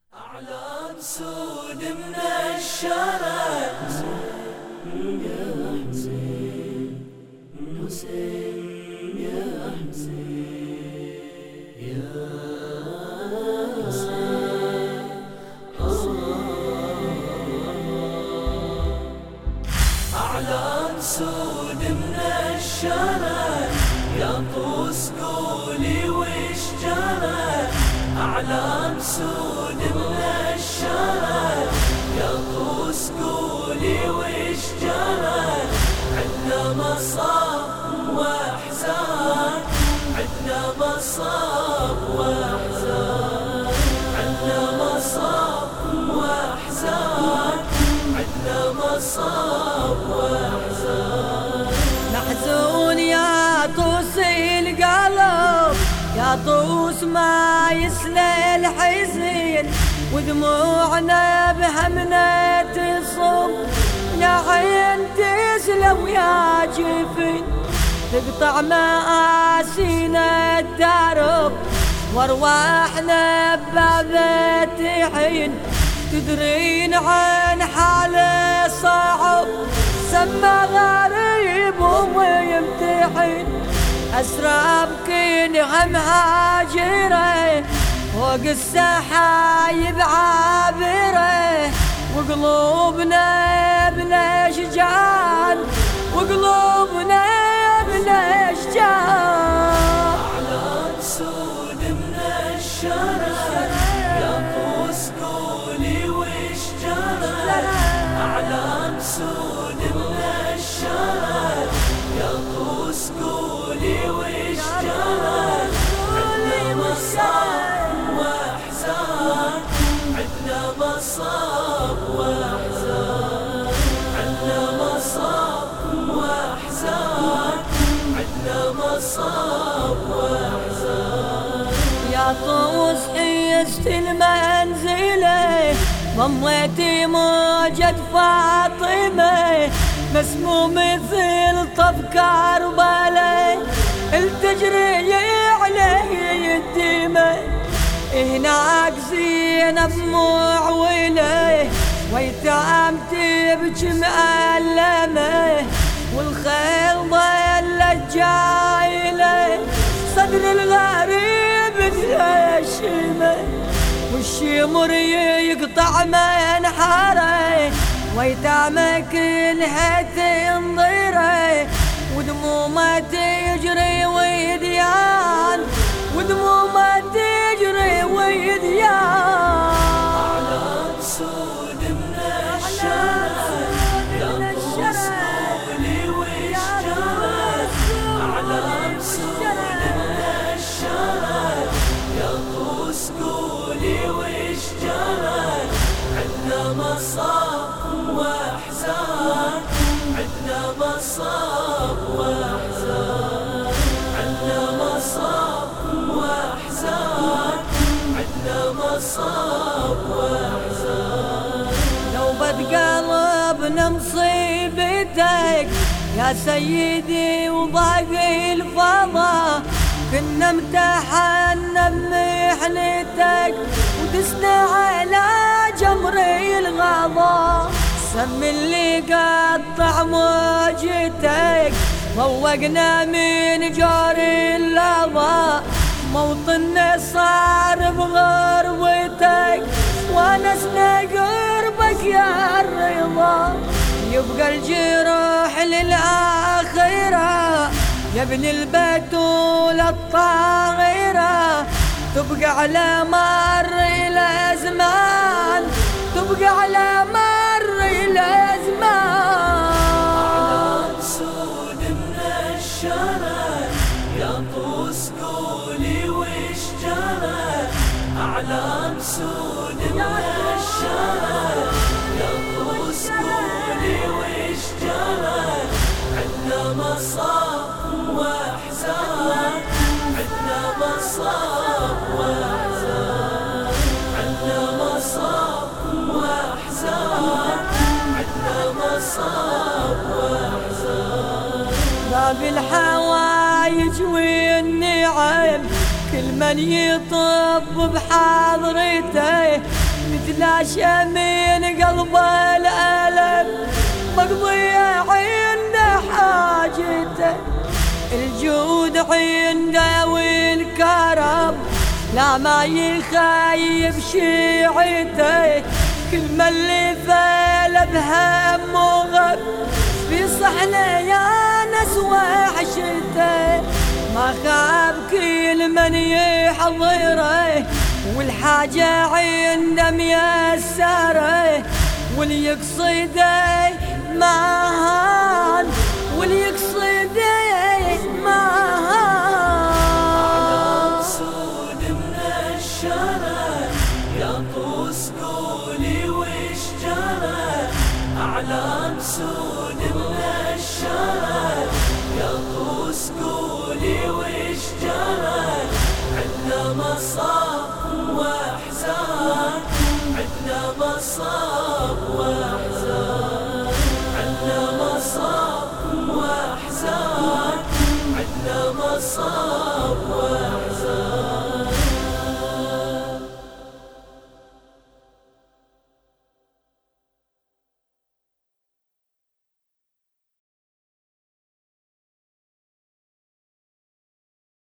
أعلام سود من الشارع، يا حسين حسين يا حسين يا حسين. أعلام سود من الشارع، يا طوس قولي وش جرى. أعلام سود من الشارع، يا طوس قولي وش جرى. عدنا مصاب واحزان، عدنا مصاب واحزان، عدنا مصاب واحزان، عدنا مصاب واحزان. محزون يا طوس القلب، يا طوس ما يسلى الحزين، ودموعنا بهمنا تصب. يا عين تسلم يا جفن، تقطع مآسينا الدرب، وارواحنا ببابها تحن. تدرين عن حاله صعب، سما غريب ويمتحن. أسراب كلها مهاجرة، فوق السحايب عابرة، وقلوبنا بالأشجان، وقلوبنا بالأشجان. أعلام سود من الشارع، يا طوس قولي وش جرى. أعلام سود من الشارع، يا طوس قولي وش جرى. عدنا مصاب واحزان، عدنا مصاب واحزان، عدنا مصاب واحزان، عدنا مصاب واحزان. يا طوس حيزت المنزلة، ضميتي موجة فاطمة، مسموم مثل طب كربلاء، التجري عليه الدمى. هناك زينب معولة، ويتام تبكي مألمة، والخيل ضلت جايلة، صدر الغريب تهشمه، والشمر يقطع منحره، ويتامه كلها تنظره، ودمومه تجري ويديان، ودمومه تجري ويديان. أعلام سود من الشارع، يا طوس قولي وش جرى. أعلام سود من الشارع، يا طوس قولي وش جرى. عدنا مصاب واحزان، عدنا مصاب واحزان، عدنا مصاب واحزان، عدنا مصاب واحزان. لو بتقلبنا مصيبتك يا سيدي وضاق الفضا، كنا امتحنا بمحنتك، ودسنا على جمر الغضا. سم اللي قطع موجتك، فوقنا من جار اللظى، موطننا صار بغربتك، ونسنا قربك يا الرضا. يبقى الجروح للآخرة، يا ابن البتول الطاهرة، تبقى على مر الأزمان، تبقى على مر الأزمان. أعلام سود من الشارع، يا طوس قولي وش جرى. أعلام سود من الشارع، يا طوس قولي وش جرى. عدنا مصاب واحزان، عدنا مصاب واحزان، عدنا مصاب واحزان، عدنا مصاب واحزان. باب الحوايج والنعم، كل من يطب بحضرته تلاشى من قلب الألم مقضية عند حاجته الجود عنده والكرم لا ما يخيب شيعته كل من اللي فال بهم وغب في صحنه يا ناس وحشته ما خاب كل من يحضره والحاجة عنده ميسره واللي يقصده ما هان واللي يقصده ما هان سود من الشرف يطوس قولي وش جرى أعلام سود من الشرف يطوس قولي وش جرى عندنا مصاب